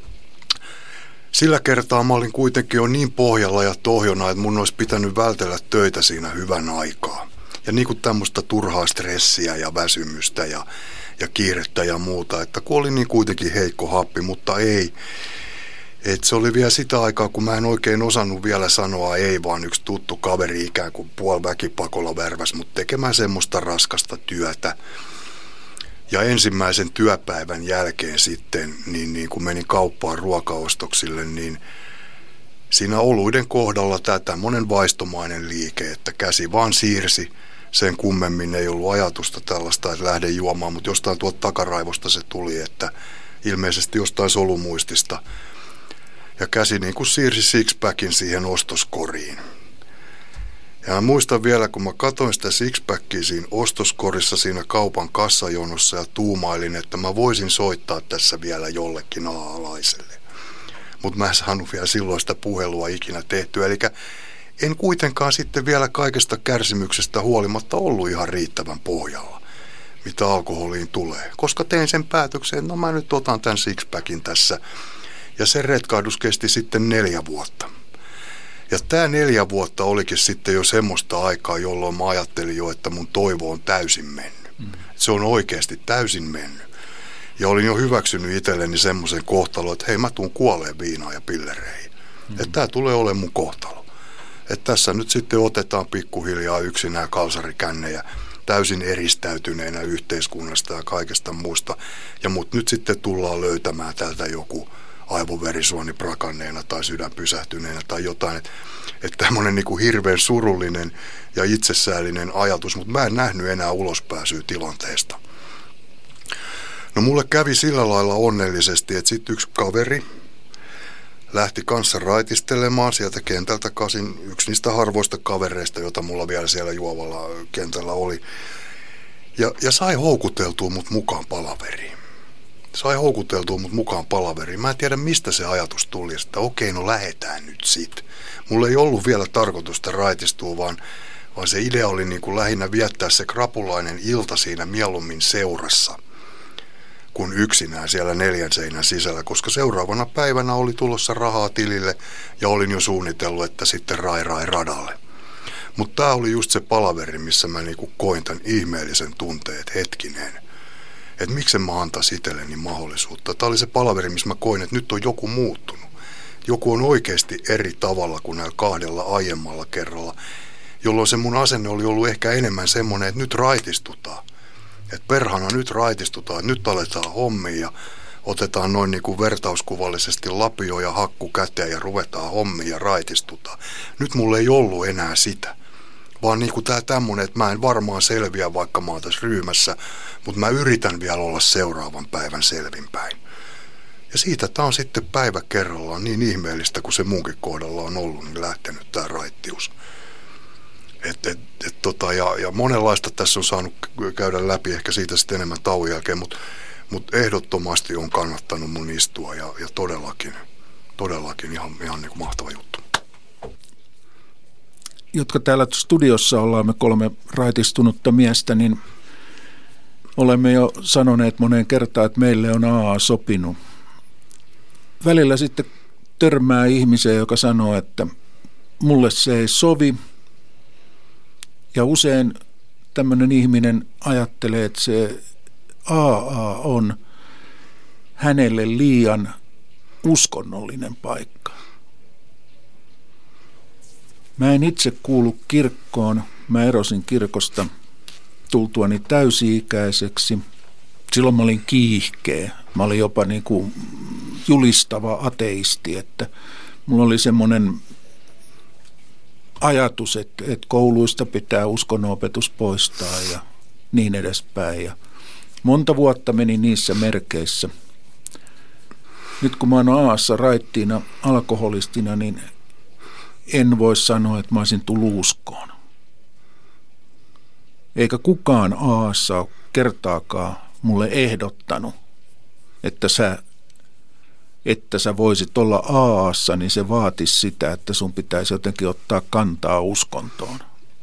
Sillä kertaa mä olin kuitenkin jo niin pohjalla ja tohjona, että mun olisi pitänyt vältellä töitä siinä hyvän aikaa. Ja niin kuin tämmöistä turhaa stressiä ja väsymystä ja kiirettä ja muuta, että kun oli niin kuitenkin heikko happi, mutta ei. Et se oli vielä sitä aikaa, kun mä en oikein osannut vielä sanoa ei, vaan yksi tuttu kaveri ikään kuin puoliväkipakolla värväsi mut tekemään semmoista raskasta työtä. Ja ensimmäisen työpäivän jälkeen sitten, niin kun menin kauppaan ruokaostoksille, niin siinä oluiden kohdalla tämä tämmöinen vaistomainen liike, että käsi vaan siirsi. Sen kummemmin ei ollut ajatusta tällaista, että lähde juomaan, mutta jostain tuolta takaraivosta se tuli, että ilmeisesti jostain solumuistista. Ja käsi niin kuin siirsi sixpackin siihen ostoskoriin. Ja mä muistan vielä, kun mä katsoin sitä sixpackia siinä ostoskorissa siinä kaupan kassajonossa ja tuumailin, että mä voisin soittaa tässä vielä jollekin aalaiselle. Mutta mä en saanut vielä silloin sitä puhelua ikinä tehtyä. Eli en kuitenkaan sitten vielä kaikesta kärsimyksestä huolimatta ollut ihan riittävän pohjalla, mitä alkoholiin tulee. Koska tein sen päätöksen, että no mä nyt otan tämän sixpackin tässä. Ja se retkahdus kesti sitten 4 vuotta. Ja tämä 4 vuotta olikin sitten jo semmoista aikaa, jolloin mä ajattelin jo, että mun toivo on täysin mennyt. Se on oikeasti täysin mennyt. Ja olin jo hyväksynyt itselleni semmoisen kohtalon, että hei, mä tuun kuoleen viinaan ja pillereihin. Että tää tulee olemaan mun kohtalo. Että tässä nyt sitten otetaan pikkuhiljaa yksinään kalsarikännejä täysin eristäytyneenä yhteiskunnasta ja kaikesta muusta. Ja mut nyt sitten tullaan löytämään tältä joku aivoverisuoni prakanneena tai sydän pysähtyneenä tai jotain. Että tämmöinen niin kuin hirveän surullinen ja itsesäällinen ajatus, mutta mä en nähnyt enää ulospääsyä tilanteesta. No mulle kävi sillä lailla onnellisesti, että sitten yksi kaveri lähti kanssa raitistelemaan sieltä kentältä kasin, yksi niistä harvoista kavereista, jota mulla vielä siellä juovalla kentällä oli. Ja sai houkuteltua mut mukaan palaveriin. Mä en tiedä, mistä se ajatus tuli, että okei, no lähetään nyt sit. Mulla ei ollut vielä tarkoitusta raitistua, vaan se idea oli niin kuin lähinnä viettää se krapulainen ilta siinä mieluummin seurassa kuin yksinään siellä 4 seinän sisällä, koska seuraavana päivänä oli tulossa rahaa tilille ja olin jo suunnitellut, että sitten rai radalle. Mutta tämä oli just se palaveri, missä mä niinku koin tämän ihmeellisen tunteen, että hetkinen, että miksen mä antaisin itselleni mahdollisuutta. Tämä oli se palaveri, missä mä koin, että nyt on joku muuttunut. Joku on oikeasti eri tavalla kuin näillä 2 aiemmalla kerralla, jolloin se mun asenne oli ollut ehkä enemmän semmoinen, että nyt raitistutaan. Että perhana nyt raitistutaan, että nyt aletaan hommia ja otetaan noin niin kuin vertauskuvallisesti lapio ja hakku käteen ja ruvetaan hommia ja raitistutaan. Nyt mulla ei ollut enää sitä, vaan niin kuin tämä tämmöinen, että mä en varmaan selviä, vaikka mä oon tässä ryhmässä, mutta mä yritän vielä olla seuraavan päivän selvinpäin. Ja siitä tää on sitten päivä kerrallaan niin ihmeellistä, kuin se munkin kohdalla on ollut, niin lähtenyt tää raittius. Ja monenlaista tässä on saanut käydä läpi, ehkä siitä sitten enemmän tauon jälkeen, mutta ehdottomasti on kannattanut mun istua ja todellakin ihan niin kuin mahtava juttu. Jotka täällä studiossa ollaan, me 3 raitistunutta miestä, niin olemme jo sanoneet moneen kertaan, että meille on AA sopinut. Välillä sitten törmää ihmiseen, joka sanoo, että mulle se ei sovi. Ja usein tämmöinen ihminen ajattelee, että se AA on hänelle liian uskonnollinen paikka. Mä en itse kuulu kirkkoon. Mä erosin kirkosta tultuani täysi-ikäiseksi. Silloin mä olin kiihkeä. Mä olin jopa niin kuin julistava ateisti, että mulla oli semmoinen ajatus, että kouluista pitää uskonnonopetus poistaa ja niin edespäin. Ja monta vuotta meni niissä merkeissä. Nyt kun mä oon Aassa raittiina, alkoholistina, niin en voi sanoa, että mä olisin tullut uskoon. Eikä kukaan Aassa ole kertaakaan mulle ehdottanut, että sä voisit olla Aassa, niin se vaatisi sitä, että sun pitäisi jotenkin ottaa kantaa uskontoon.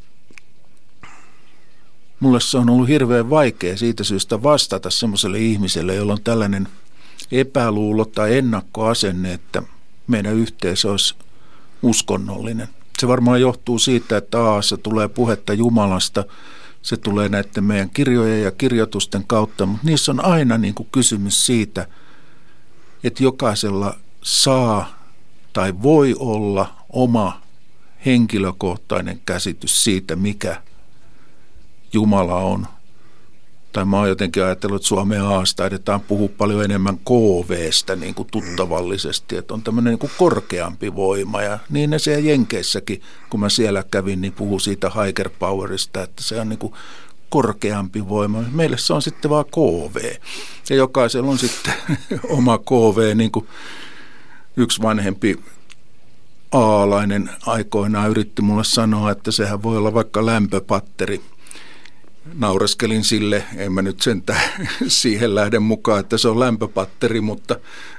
Mulle se on ollut hirveän vaikea siitä syystä vastata semmoiselle ihmiselle, jolla on tällainen epäluulo tai ennakkoasenne, että meidän yhteisö olisi uskonnollinen. Se varmaan johtuu siitä, että Aassa tulee puhetta Jumalasta, se tulee näiden meidän kirjojen ja kirjoitusten kautta, mutta niissä on aina niin kuin kysymys siitä, että jokaisella saa tai voi olla oma henkilökohtainen käsitys siitä, mikä Jumala on. Tai mä oon jotenkin ajatellut, että Suomen Aasta taidetaan puhua paljon enemmän KV:stä niin kuin tuttavallisesti, että on tämmöinen niin kuin korkeampi voima. Ja niin ne siellä Jenkeissäkin, kun mä siellä kävin, niin puhuu siitä higher powerista, että se on niin kuin korkeampi voima. Meille se on sitten vaan KV. Ja jokaisella on sitten oma KV, niin kuin yksi vanhempi aalainen aikoinaan yritti mulle sanoa, että sehän voi olla vaikka lämpöpatteri. Naureskelin sille, en mä nyt sentään siihen lähde mukaan, että se on lämpöpatteri, mutta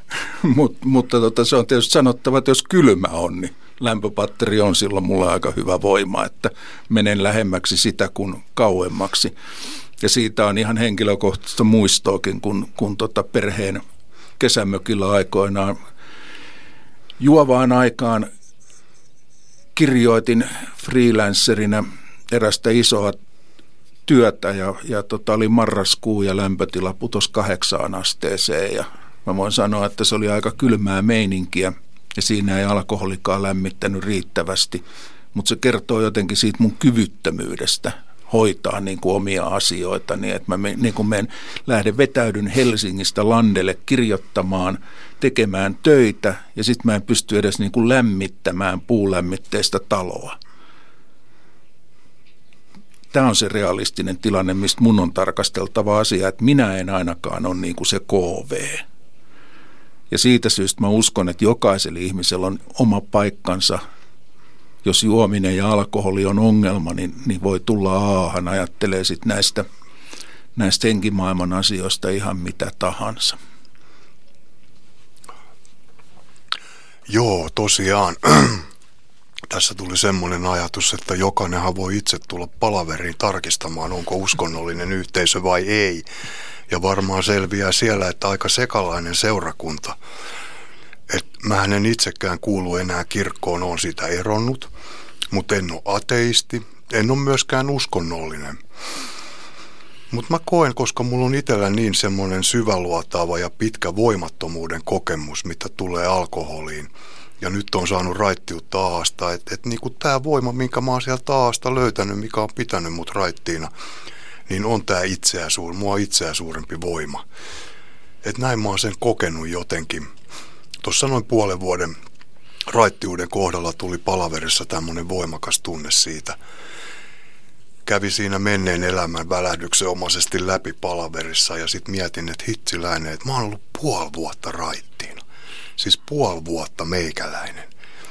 se on tietysti sanottava, että jos kylmä on, niin lämpöpatteri on silloin mulla aika hyvä voima, että menen lähemmäksi sitä kuin kauemmaksi. Ja siitä on ihan henkilökohtaista muistoakin, kun perheen kesämökillä aikoinaan juovaan aikaan kirjoitin freelancerina erästä isoa työtä ja oli marraskuu ja lämpötila putosi 8 asteeseen ja mä voin sanoa, että se oli aika kylmää meininkiä ja siinä ei alkoholikaan lämmittänyt riittävästi, mutta se kertoo jotenkin siitä mun kyvyttömyydestä hoitaa niin kuin omia asioita, niin että mä niin kuin lähden vetäydyn Helsingistä landelle kirjoittamaan, tekemään töitä ja sitten mä en pysty edes niin kuin lämmittämään puulämmitteistä taloa. Tämä on se realistinen tilanne, mistä mun on tarkasteltava asia, että minä en ainakaan ole niin kuin se KV. Ja siitä syystä mä uskon, että jokaisella ihmisellä on oma paikkansa. Jos juominen ja alkoholi on ongelma, niin voi tulla Aahan, ajattelee sitten näistä henkimaailman asioista ihan mitä tahansa. Joo, tosiaan. Tässä tuli semmoinen ajatus, että jokainenhan voi itse tulla palaveriin tarkistamaan, onko uskonnollinen yhteisö vai ei. Ja varmaan selviää siellä, että aika sekalainen seurakunta. Mähän en itsekään kuulu enää kirkkoon, olen sitä eronnut, mutta en ole ateisti, en ole myöskään uskonnollinen. Mutta mä koen, koska mulla on itsellä niin semmoinen syväluotaava ja pitkä voimattomuuden kokemus, mitä tulee alkoholiin. Ja nyt on saanut raittiutta Aasta, että niinku tämä voima, minkä mä oon sieltä Aasta löytänyt, mikä on pitänyt mut raittiina, niin on tämä mua itseä suurempi voima. Että näin mä oon sen kokenut jotenkin. Tuossa noin puolen vuoden raittiuden kohdalla tuli palaverissa tämmöinen voimakas tunne siitä. Kävi siinä menneen elämän välähdyksenomaisesti läpi palaverissa ja sitten mietin, että hitsiläinen, että mä oon ollut puoli vuotta raittiina. Siis puoli vuotta meikäläinen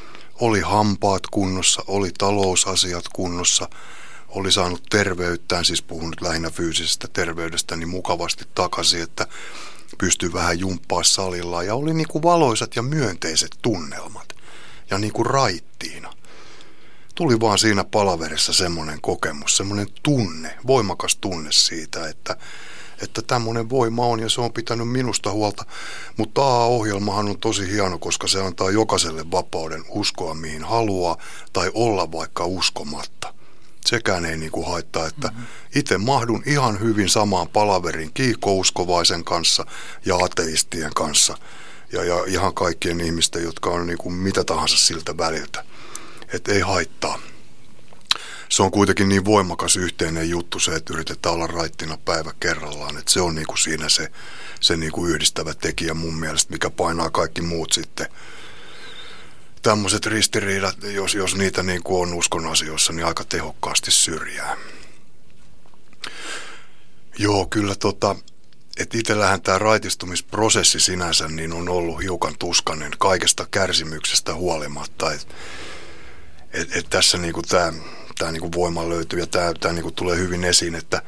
oli hampaat kunnossa, oli talousasiat kunnossa, oli saanut terveyttään, siis puhun nyt lähinnä fyysisestä terveydestä, niin mukavasti takaisin, että pystyi vähän jumppaa salilla ja oli niinku valoisat ja myönteiset tunnelmat ja niinku raittiina. Tuli vaan siinä palaverissa semmoinen kokemus, semmoinen tunne, voimakas tunne siitä, että tämmöinen voima on ja se on pitänyt minusta huolta. Mutta AA-ohjelmahan on tosi hieno, koska se antaa jokaiselle vapauden uskoa mihin haluaa tai olla vaikka uskomatta. Sekään ei niinku haittaa, että itse mahdun ihan hyvin samaan palaverin kiihkouskovaisen kanssa ja ateistien kanssa ja ihan kaikkien ihmisten, jotka on niinku mitä tahansa siltä väliltä. Että ei haittaa. Se on kuitenkin niin voimakas yhteinen juttu se, että yritetään olla raittina päivä kerrallaan. Että se on niinku siinä se niinku yhdistävä tekijä mun mielestä, mikä painaa kaikki muut sitten. Tämmöiset ristiriidat, jos niitä niinku on uskon asioissa, niin aika tehokkaasti syrjää. Joo, kyllä että itsellähän tämä raitistumisprosessi sinänsä niin on ollut hiukan tuskainen kaikesta kärsimyksestä huolimatta. Et tässä niinku tämä niinku voima löytyy ja tämä niinku tulee hyvin esiin, että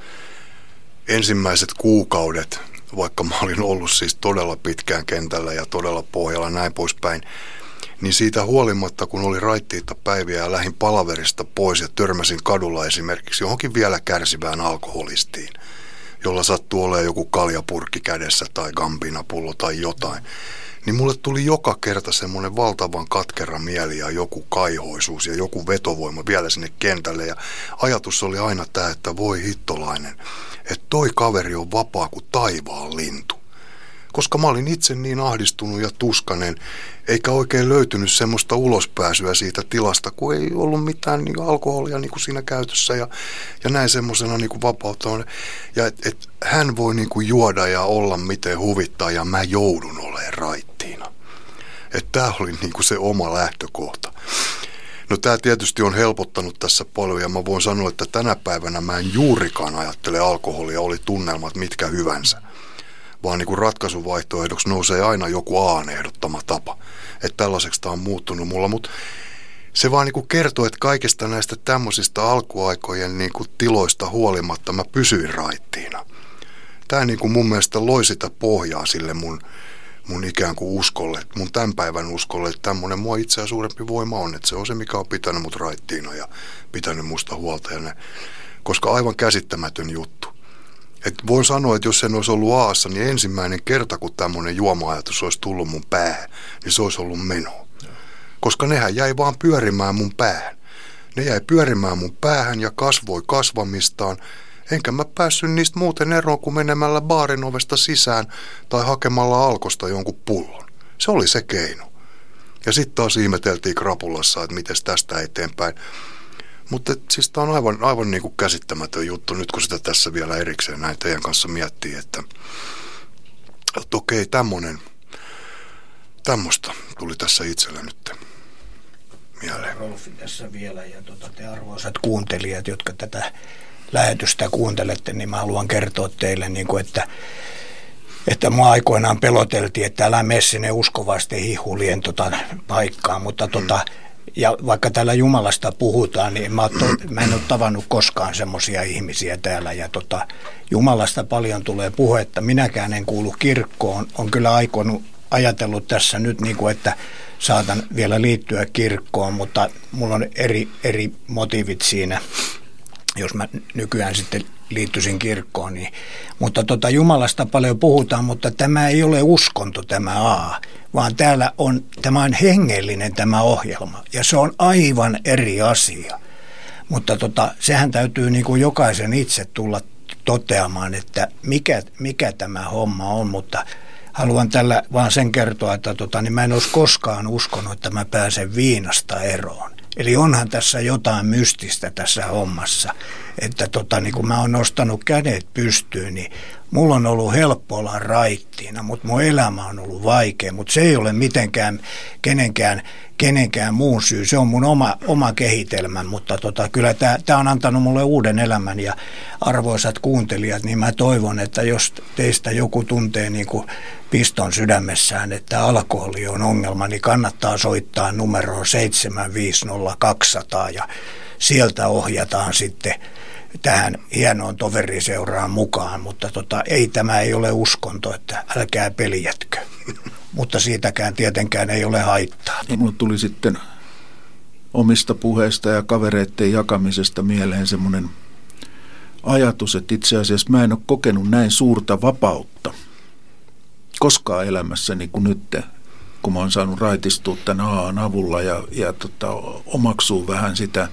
ensimmäiset kuukaudet, vaikka mä olin ollut siis todella pitkään kentällä ja todella pohjalla näin poispäin, niin siitä huolimatta, kun oli raittiita päiviä ja lähdin palaverista pois ja törmäsin kadulla esimerkiksi johonkin vielä kärsivään alkoholistiin, jolla sattuu olemaan joku kaljapurkki kädessä tai gambinapullo tai jotain, niin mulle tuli joka kerta semmoinen valtavan katkera mieli ja joku kaihoisuus ja joku vetovoima vielä sinne kentälle. Ja ajatus oli aina tämä, että voi hittolainen, että toi kaveri on vapaa kuin taivaan lintu. Koska mä olin itse niin ahdistunut ja tuskanen, eikä oikein löytynyt semmoista ulospääsyä siitä tilasta, kun ei ollut mitään niin alkoholia niin kuin siinä käytössä ja näin semmoisena niin kuin vapauttavana. Ja et hän voi niin kuin juoda ja olla miten huvittaa ja mä joudun olemaan raittiina. Että tämä oli niin kuin se oma lähtökohta. No tämä tietysti on helpottanut tässä paljon ja mä voin sanoa, että tänä päivänä mä en juurikaan ajattele alkoholia, oli tunnelmat mitkä hyvänsä. Vaan niin kuin ratkaisuvaihtoehdoksi nousee aina joku A:n ehdottama tapa. Että tällaiseksi tämä on muuttunut mulla, mutta se vaan niin kuin kertoo, että kaikista näistä tämmöisistä alkuaikojen niin kuin tiloista huolimatta mä pysyin raittiina. Tämä niin kuin mun mielestä loi sitä pohjaa sille mun ikään kuin uskolle, mun tämän päivän uskolle, että tämmöinen mua itseä suurempi voima on, että se on se, mikä on pitänyt mut raittiina ja pitänyt musta huolta. Koska aivan käsittämätön juttu. Et voin sanoa, että jos en olisi ollut Aassa, niin ensimmäinen kerta, kun tämmöinen juoma-ajatus olisi tullut mun päähän, niin se olisi ollut meno. Koska nehän jäi vaan pyörimään mun päähän. Ne jäi pyörimään mun päähän ja kasvoi kasvamistaan, enkä mä päässyt niistä muuten eroon kuin menemällä baarin ovesta sisään tai hakemalla Alkosta jonkun pullon. Se oli se keino. Ja sitten taas ihmeteltiin krapulassa, että miten tästä eteenpäin. Mutta siis tämä on aivan niin kuin käsittämätön juttu nyt, kun sitä tässä vielä erikseen näin teidän kanssa miettii, että okei, tämmöistä tuli tässä itsellä nyt mieleen. Rolfi tässä vielä ja te arvoisat kuuntelijat, jotka tätä lähetystä kuuntelette, niin mä haluan kertoa teille, niin kuin, että mua aikoinaan peloteltiin, että älä mene sinne uskovasti hihulien paikkaan, mutta ja vaikka täällä Jumalasta puhutaan, niin mä en ole tavannut koskaan semmoisia ihmisiä täällä. Ja Jumalasta paljon tulee puhetta. Minäkään en kuulu kirkkoon. On kyllä ajatellut tässä nyt, niin kuin, että saatan vielä liittyä kirkkoon, mutta mulla on eri motiivit siinä, jos mä nykyään sitten liittyisin kirkkoon. Niin. Mutta Jumalasta paljon puhutaan, mutta tämä ei ole uskonto tämä A, vaan tämä on hengellinen tämä ohjelma ja se on aivan eri asia. Mutta sehän täytyy niin kuin jokaisen itse tulla toteamaan, että mikä tämä homma on, mutta haluan tällä vaan sen kertoa, että niin mä en olisi koskaan uskonut, että mä pääsen viinasta eroon. Eli onhan tässä jotain mystistä tässä hommassa. että niin kun mä oon nostanut kädet pystyyn, niin mulla on ollut helppo olla raittiina, mutta mun elämä on ollut vaikea, mutta se ei ole mitenkään kenenkään muun syy, se on mun oma kehitelmä, mutta kyllä tämä on antanut mulle uuden elämän ja arvoisat kuuntelijat, niin mä toivon, että jos teistä joku tuntee niin kuin piston sydämessään, että alkoholi on ongelma, niin kannattaa soittaa numeroon 750 ja sieltä ohjataan sitten tähän hienoon toveriseuraan mukaan, mutta tämä ei ole uskonto, että älkää peljätkö, mutta siitäkään tietenkään ei ole haittaa. Minulle tuli sitten omista puheista ja kavereiden jakamisesta mieleen semmoinen ajatus, että itse asiassa mä en ole kokenut näin suurta vapautta koskaan elämässäni kuin nyt, kun mä oon saanut raitistua tämän AA:n avulla ja omaksua vähän sitä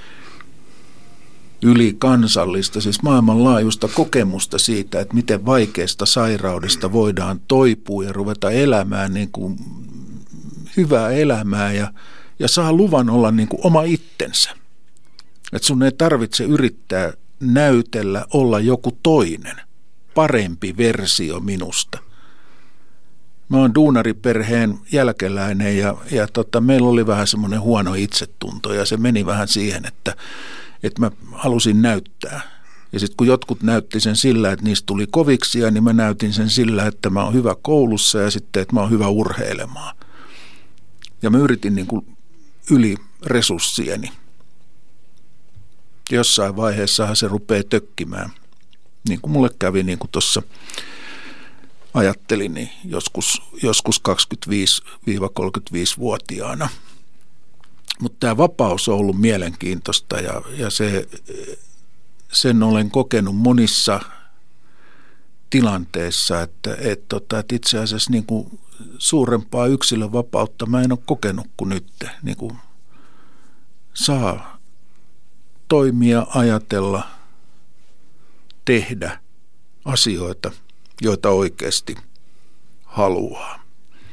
ylikansallista, siis maailmanlaajuista kokemusta siitä, että miten vaikeasta sairaudesta voidaan toipua ja ruveta elämään niin kuin hyvää elämää ja saa luvan olla niin kuin oma itsensä. Että sun ei tarvitse yrittää näytellä olla joku toinen, parempi versio minusta. Mä oon duunariperheen jälkeläinen ja meillä oli vähän semmoinen huono itsetunto ja se meni vähän siihen, että mä halusin näyttää. Ja sitten kun jotkut näytti sen sillä, että niistä tuli koviksia, niin mä näytin sen sillä, että mä oon hyvä koulussa ja sitten, että mä oon hyvä urheilemaan. Ja mä yritin niin kuin yli resurssieni. Jossain vaiheessahan se rupeaa tökkimään. Niin kuin mulle kävi, niin kuin tuossa ajattelin, niin joskus 25-35-vuotiaana. Mutta tämä vapaus on ollut mielenkiintoista ja sen olen kokenut monissa tilanteissa, että itse asiassa niin kuin suurempaa yksilönvapautta mä en ole kokenut kuin nyt. Niin kuin saa toimia, ajatella, tehdä asioita, joita oikeasti haluaa.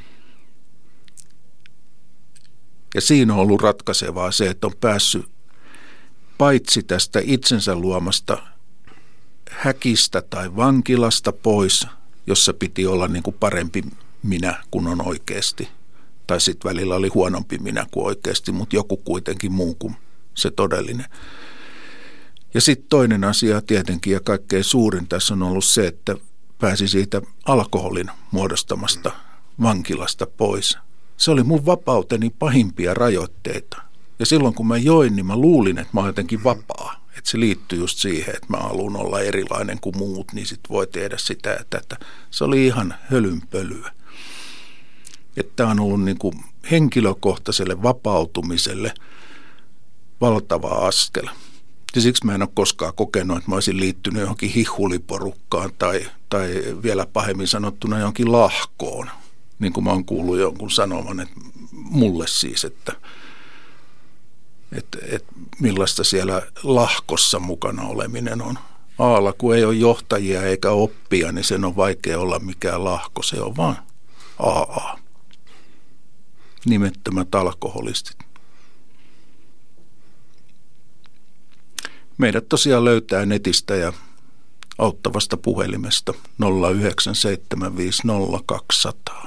Ja siinä on ollut ratkaisevaa se, että on päässyt paitsi tästä itsensä luomasta häkistä tai vankilasta pois, jossa piti olla niin kuin parempi minä kuin on oikeasti. Tai sitten välillä oli huonompi minä kuin oikeasti, mutta joku kuitenkin muu kuin se todellinen. Ja sitten toinen asia tietenkin ja kaikkein suurin tässä on ollut se, että pääsi siitä alkoholin muodostamasta vankilasta pois. Se oli mun vapauteni pahimpia rajoitteita. Ja silloin kun mä join, niin mä luulin, että mä oon jotenkin vapaa. Että se liittyy just siihen, että mä haluan olla erilainen kuin muut, niin sit voi tehdä sitä ja tätä. Se oli ihan hölynpölyä. Että tää on ollut niin kuin henkilökohtaiselle vapautumiselle valtava askel. Ja siksi mä en ole koskaan kokenut, että mä olisin liittynyt johonkin hihuliporukkaan tai vielä pahemmin sanottuna johonkin lahkoon. Niin kuin mä oon kuullut jonkun sanoman, että mulle siis, että millaista siellä lahkossa mukana oleminen on. Aalla, kun ei ole johtajia eikä oppia, niin sen on vaikea olla mikään lahko, se on vaan AA. Nimettömät alkoholistit. Meidät tosiaan löytää netistä ja auttavasta puhelimesta 09750200200.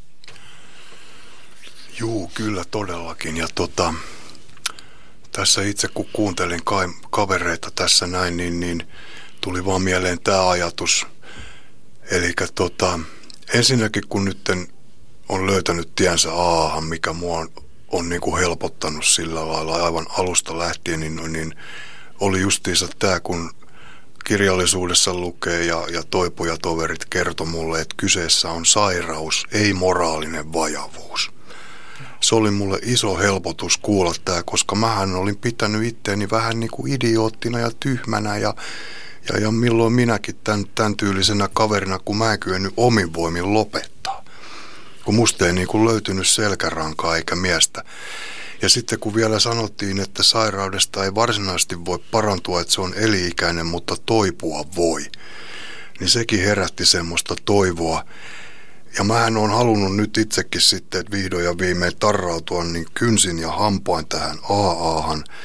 Juu, kyllä todellakin. Ja tässä itse kun kuuntelin kavereita tässä näin, niin tuli vaan mieleen tämä ajatus. Eli ensinnäkin kun nyt on löytänyt tiensä AA:han, mikä mua on niin kuin helpottanut sillä lailla aivan alusta lähtien, niin oli justiinsa tämä, kun kirjallisuudessa lukee ja toipujatoverit kertoi mulle, että kyseessä on sairaus, ei moraalinen vajavuus. Se oli mulle iso helpotus kuulla tämä, koska mähän olin pitänyt itteeni vähän niin kuin idioottina ja tyhmänä ja milloin minäkin tämän tyylisenä kaverina, kun mä en kyennyt omin voimin lopettaa. Kun musta ei niin kuin löytynyt selkärankaa eikä miestä. Ja sitten kun vielä sanottiin, että sairaudesta ei varsinaisesti voi parantua, että se on eli-ikäinen, mutta toipua voi, niin sekin herätti semmoista toivoa. Ja mähän on halunnut nyt itsekin sitten, että vihdoin ja viimein tarrautua niin kynsin ja hampain tähän AA:han.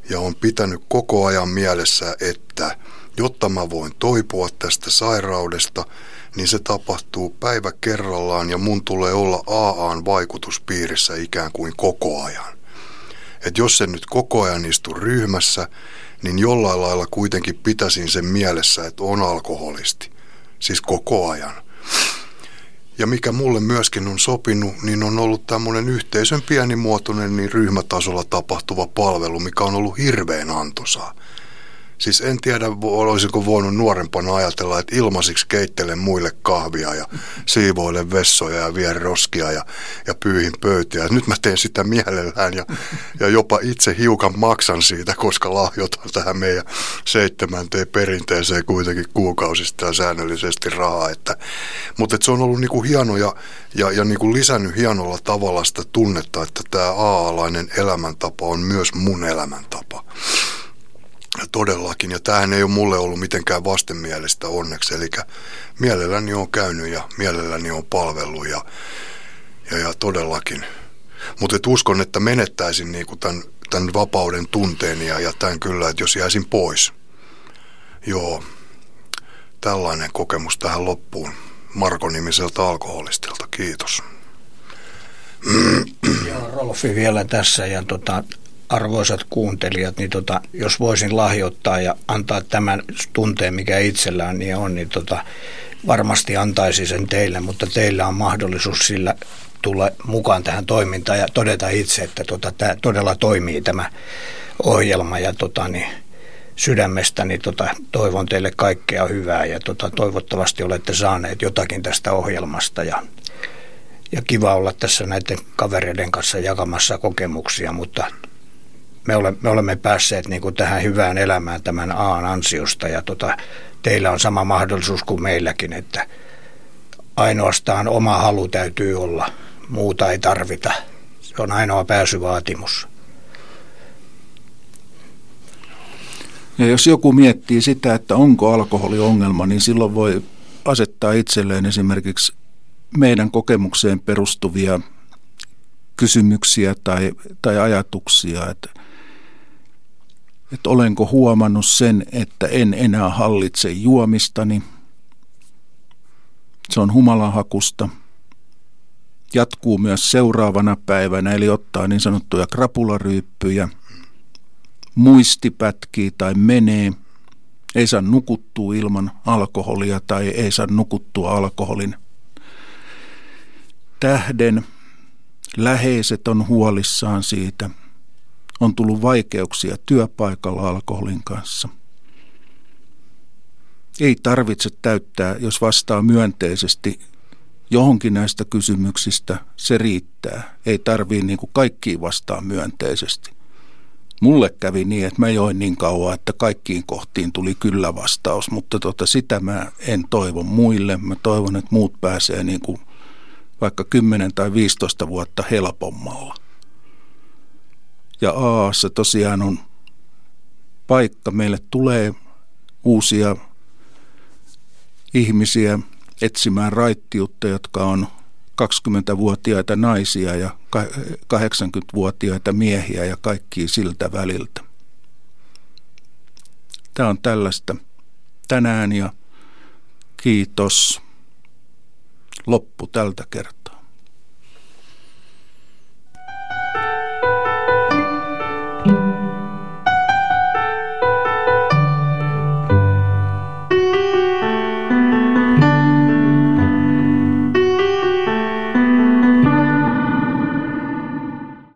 ja on pitänyt koko ajan mielessä, että jotta mä voin toipua tästä sairaudesta, niin se tapahtuu päivä kerrallaan ja mun tulee olla AA:n vaikutuspiirissä ikään kuin koko ajan. Että jos se nyt koko ajan istu ryhmässä, niin jollain lailla kuitenkin pitäisin sen mielessä, että on alkoholisti. Siis koko ajan. Ja mikä mulle myöskin on sopinut, niin on ollut tämmöinen yhteisön pienimuotoinen niin ryhmätasolla tapahtuva palvelu, mikä on ollut hirveän antoisaa. Siis en tiedä, olisinko voinut nuorempana ajatella, että ilmaisiksi keittelen muille kahvia ja siivoilen vessoja ja vien roskia ja pyyhin pöytiä. Nyt mä teen sitä mielellään ja jopa itse hiukan maksan siitä, koska lahjoitan tähän meidän 7. perinteeseen kuitenkin kuukausista ja säännöllisesti rahaa. Mutta se on ollut niinku hieno ja niinku lisännyt hienolla tavalla sitä tunnetta, että tämä AA-alainen elämäntapa on myös mun elämäntapa. Todellakin, ja tämähän ei ole mulle ollut mitenkään vastenmielistä onneksi, eli mielelläni on käynyt ja mielelläni on palvellut ja todellakin. Mutta uskon, että menettäisin niinku tämän vapauden tunteeni ja tämän kyllä, että jos jäisin pois. Joo, tällainen kokemus tähän loppuun Marko-nimiseltä alkoholistilta. Kiitos. Joo, Rolfi vielä tässä ja arvoisat kuuntelijat, niin jos voisin lahjoittaa ja antaa tämän tunteen, mikä itsellään niin on, niin varmasti antaisin sen teille, mutta teillä on mahdollisuus sillä tulla mukaan tähän toimintaan ja todeta itse, että tämä todella toimii tämä ohjelma ja sydämestäni toivon teille kaikkea hyvää ja toivottavasti olette saaneet jotakin tästä ohjelmasta ja kiva olla tässä näiden kavereiden kanssa jakamassa kokemuksia, mutta me olemme päässeet niin kuin tähän hyvään elämään tämän A:n ansiosta ja teillä on sama mahdollisuus kuin meilläkin, että ainoastaan oma halu täytyy olla, muuta ei tarvita. Se on ainoa pääsyvaatimus. Ja jos joku miettii sitä, että onko alkoholiongelma, niin silloin voi asettaa itselleen esimerkiksi meidän kokemukseen perustuvia kysymyksiä tai ajatuksia, että olenko huomannut sen, että en enää hallitse juomistani. Se on humalanhakusta. Jatkuu myös seuraavana päivänä, eli ottaa niin sanottuja krapularyyppyjä. Muisti pätkii tai menee. Ei saa nukuttua ilman alkoholia tai ei saa nukuttua alkoholin tähden. Läheiset on huolissaan siitä. On tullut vaikeuksia työpaikalla alkoholin kanssa. Ei tarvitse täyttää, jos vastaa myönteisesti johonkin näistä kysymyksistä, se riittää. Ei tarvitse niin kuin kaikkiin vastaa myönteisesti. Mulle kävi niin, että mä join niin kauan, että kaikkiin kohtiin tuli kyllä vastaus, mutta sitä mä en toivo muille. Mä toivon, että muut pääsee niin kuin vaikka 10 tai 15 vuotta helpommalla. Ja AA:ssa tosiaan on paikka. Meille tulee uusia ihmisiä etsimään raittiutta, jotka on 20-vuotiaita naisia ja 80-vuotiaita miehiä ja kaikkia siltä väliltä. Tämä on tällaista tänään ja kiitos. Loppu tältä kertaa.